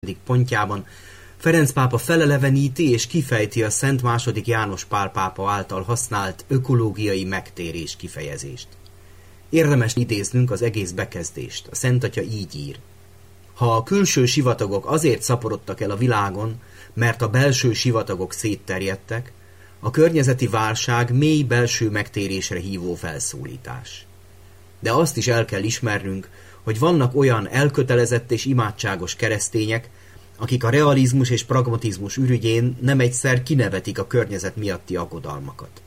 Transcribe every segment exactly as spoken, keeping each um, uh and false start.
pontjában Ferenc pápa feleleveníti és kifejti a Szent második János Pál pápa által használt ökológiai megtérés kifejezést. Érdemes idéznünk az egész bekezdést. A Szent Atya így ír: ha a külső sivatagok azért szaporodtak el a világon, mert a belső sivatagok szétterjedtek, a környezeti válság mély belső megtérésre hívó felszólítás. De azt is el kell ismernünk, hogy vannak olyan elkötelezett és imádságos keresztények, akik a realizmus és pragmatizmus ürügyén nem egyszer kinevetik a környezet miatti aggodalmakat.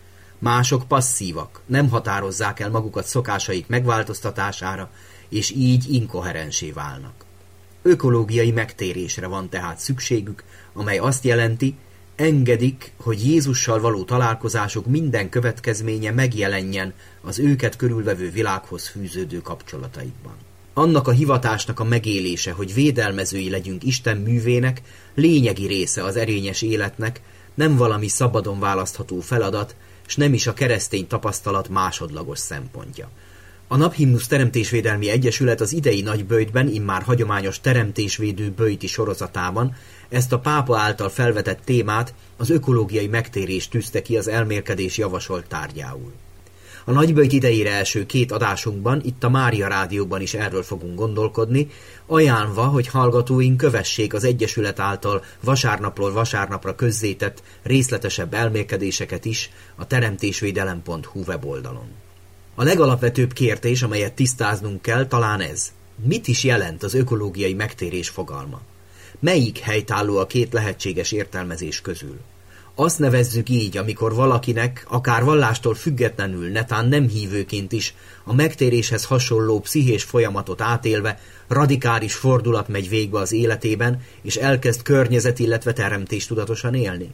Mások passzívak, nem határozzák el magukat szokásaik megváltoztatására, és így inkoherensé válnak. Ökológiai megtérésre van tehát szükségük, amely azt jelenti, engedik, hogy Jézussal való találkozásuk minden következménye megjelenjen az őket körülvevő világhoz fűződő kapcsolataikban. Annak a hivatásnak a megélése, hogy védelmezői legyünk Isten művének, lényegi része az erényes életnek, nem valami szabadon választható feladat, s nem is a keresztény tapasztalat másodlagos szempontja. A Naphimnusz Teremtésvédelmi Egyesület az idei nagyböjtben, immár hagyományos teremtésvédő böjti sorozatában ezt a pápa által felvetett témát, az ökológiai megtérést tűzte ki az elmélkedés javasolt tárgyául. A nagyböjt idejére első két adásunkban, itt a Mária Rádióban is erről fogunk gondolkodni, ajánlva, hogy hallgatóink kövessék az Egyesület által vasárnapról vasárnapra közzétett részletesebb elmélkedéseket is a teremtésvédelem pont hu weboldalon. A legalapvetőbb kérdés, amelyet tisztáznunk kell, talán ez: mit is jelent az ökológiai megtérés fogalma? Melyik helytálló a két lehetséges értelmezés közül? Azt nevezzük így, amikor valakinek, akár vallástól függetlenül, netán nem hívőként is, a megtéréshez hasonló pszichés folyamatot átélve, radikális fordulat megy végbe az életében, és elkezd környezet, illetve teremtés tudatosan élni?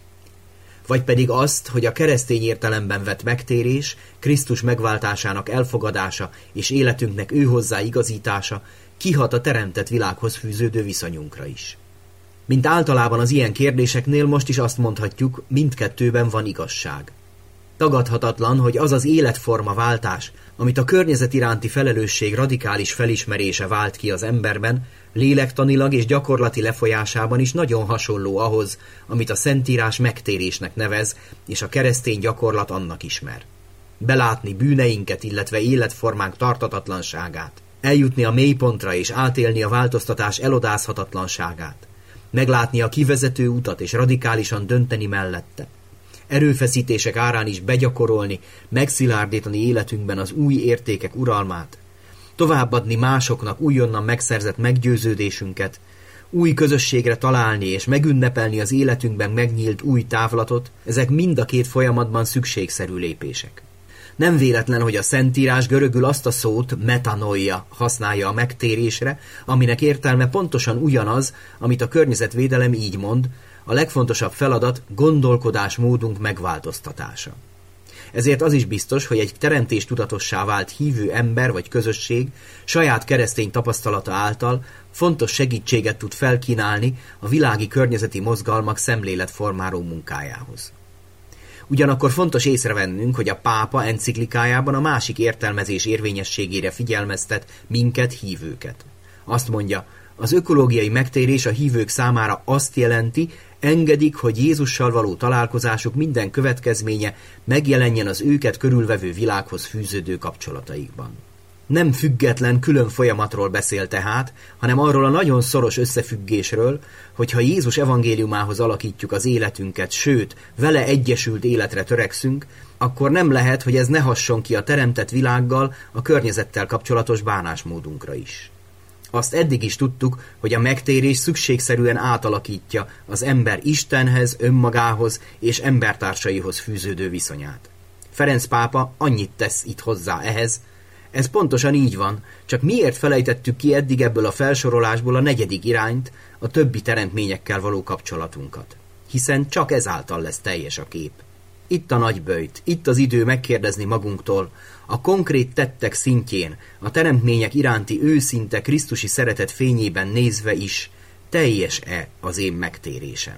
Vagy pedig azt, hogy a keresztény értelemben vett megtérés, Krisztus megváltásának elfogadása és életünknek őhozzá igazítása kihat a teremtett világhoz fűződő viszonyunkra is. Mint általában az ilyen kérdéseknél most is azt mondhatjuk, mindkettőben van igazság. Tagadhatatlan, hogy az az életforma váltás, amit a környezet iránti felelősség radikális felismerése vált ki az emberben, lélektanilag és gyakorlati lefolyásában is nagyon hasonló ahhoz, amit a Szentírás megtérésnek nevez, és a keresztény gyakorlat annak ismer. Belátni bűneinket, illetve életformánk tartatatlanságát, eljutni a mélypontra és átélni a változtatás elodázhatatlanságát, meglátni a kivezető utat és radikálisan dönteni mellette, erőfeszítések árán is begyakorolni, megszilárdítani életünkben az új értékek uralmát, továbbadni másoknak újonnan megszerzett meggyőződésünket, új közösségre találni és megünnepelni az életünkben megnyílt új távlatot, ezek mind a két folyamatban szükségszerű lépések. Nem véletlen, hogy a Szentírás görögül azt a szót, metanoia használja a megtérésre, aminek értelme pontosan ugyanaz, amit a környezetvédelem így mond, a legfontosabb feladat gondolkodásmódunk megváltoztatása. Ezért az is biztos, hogy egy teremtés tudatossá vált hívő ember vagy közösség saját keresztény tapasztalata által fontos segítséget tud felkínálni a világi környezeti mozgalmak szemléletformáló munkájához. Ugyanakkor fontos észrevennünk, hogy a pápa enciklikájában a másik értelmezés érvényességére figyelmeztet minket, hívőket. Azt mondja, az ökológiai megtérés a hívők számára azt jelenti, engedik, hogy Jézussal való találkozásuk minden következménye megjelenjen az őket körülvevő világhoz fűződő kapcsolataikban. Nem független, külön folyamatról beszél tehát, hanem arról a nagyon szoros összefüggésről, hogy ha Jézus evangéliumához alakítjuk az életünket, sőt, vele egyesült életre törekszünk, akkor nem lehet, hogy ez ne hasson ki a teremtett világgal, a környezettel kapcsolatos bánásmódunkra is. Azt eddig is tudtuk, hogy a megtérés szükségszerűen átalakítja az ember Istenhez, önmagához és embertársaihoz fűződő viszonyát. Ferenc pápa annyit tesz itt hozzá ehhez: ez pontosan így van, csak miért felejtettük ki eddig ebből a felsorolásból a negyedik irányt, a többi teremtményekkel való kapcsolatunkat? Hiszen csak ezáltal lesz teljes a kép. Itt a nagyböjt, itt az idő megkérdezni magunktól, a konkrét tettek szintjén, a teremtmények iránti őszinte krisztusi szeretet fényében nézve is, teljes-e az én megtérésem?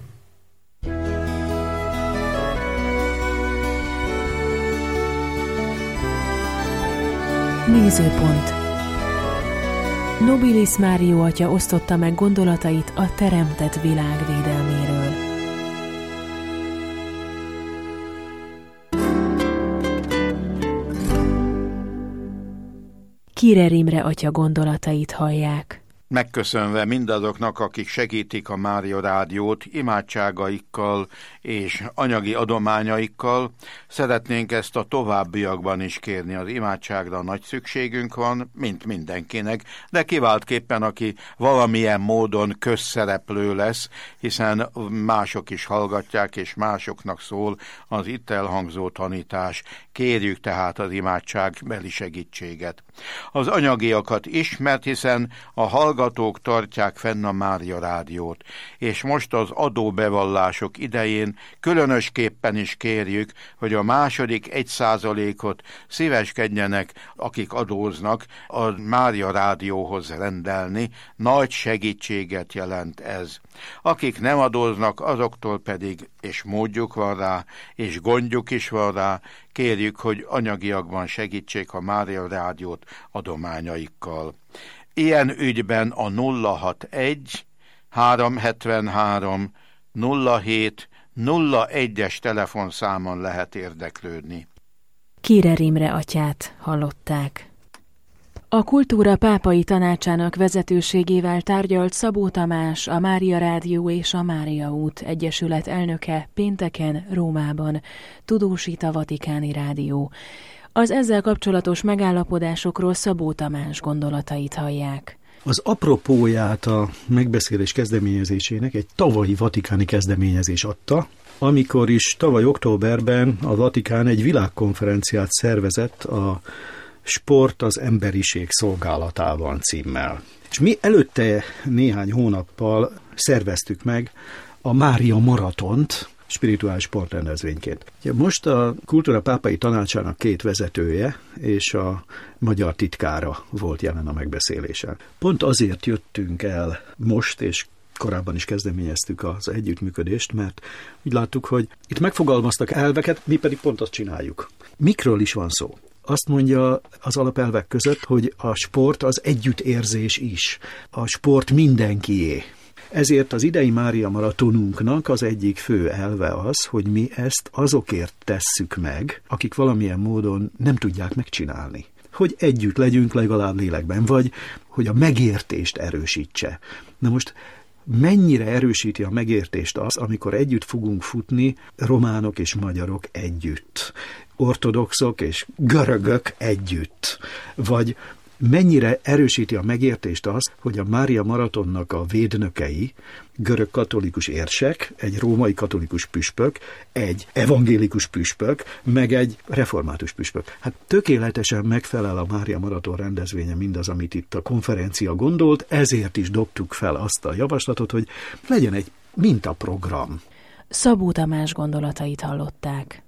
Nézőpont. Nobilis Mário atya osztotta meg gondolatait a teremtett világ védelméről. Kirer Imre atya gondolatait hallják. Megköszönve mindazoknak, akik segítik a Mária Rádiót imádságaikkal és anyagi adományaikkal, szeretnénk ezt a továbbiakban is kérni. Az imádságra nagy szükségünk van, mint mindenkinek, de kiváltképpen, aki valamilyen módon közszereplő lesz, hiszen mások is hallgatják, és másoknak szól az itt elhangzó tanítás. Kérjük tehát az imádságbeli segítséget. Az anyagiakat is, mert hiszen a hallgatók tartják fenn a Mária Rádiót, és most az adóbevallások idején különösképpen is kérjük, hogy a második egy százalékot szíveskedjenek, akik adóznak, a Mária Rádióhoz rendelni. Nagy segítséget jelent ez. Akik nem adóznak, azoktól pedig, és módjuk van rá, és gondjuk is van rá, kérjük, hogy anyagiakban segítsék a Mária Rádiót adományaikkal. Ilyen ügyben a nulla hatvanegy háromszázhetvenhárom nulla hét nulla egyes telefonszámon lehet érdeklődni. Kirer Imre atyát hallották. A Kultúra Pápai Tanácsának vezetőségével tárgyalt Szabó Tamás, a Mária Rádió és a Mária Út Egyesület elnöke pénteken Rómában, tudósít a Vatikáni Rádió. Az ezzel kapcsolatos megállapodásokról Szabó Tamás gondolatait hallják. Az apropóját a megbeszélés kezdeményezésének egy tavalyi vatikáni kezdeményezés adta, amikor is tavaly októberben a Vatikán egy világkonferenciát szervezett a Sport az emberiség szolgálatában címmel. És mi előtte néhány hónappal szerveztük meg a Mária Maratont, spirituális sportrendezvényként. Most a Kultúra Pápai Tanácsának két vezetője és a magyar titkára volt jelen a megbeszélésen. Pont azért jöttünk el most, és korábban is kezdeményeztük az együttműködést, mert úgy láttuk, hogy itt megfogalmaztak elveket, mi pedig pont azt csináljuk. Mikről is van szó? Azt mondja az alapelvek között, hogy a sport az együttérzés is. A sport mindenkié. Ezért az idei Mária Maratonunknak az egyik fő elve az, hogy mi ezt azokért tesszük meg, akik valamilyen módon nem tudják megcsinálni. Hogy együtt legyünk legalább lélekben, vagy hogy a megértést erősítse. Na most mennyire erősíti a megértést az, amikor együtt fogunk futni, románok és magyarok együtt, ortodoxok és görögök együtt, vagy mennyire erősíti a megértést az, hogy a Mária Maratonnak a védnökei, görög katolikus érsek, egy római katolikus püspök, egy evangélikus püspök, meg egy református püspök. Hát tökéletesen megfelel a Mária Maraton rendezvénye mindaz, amit itt a konferencia gondolt, ezért is dobtuk fel azt a javaslatot, hogy legyen egy mintaprogram. Szabó Tamás gondolatait hallották.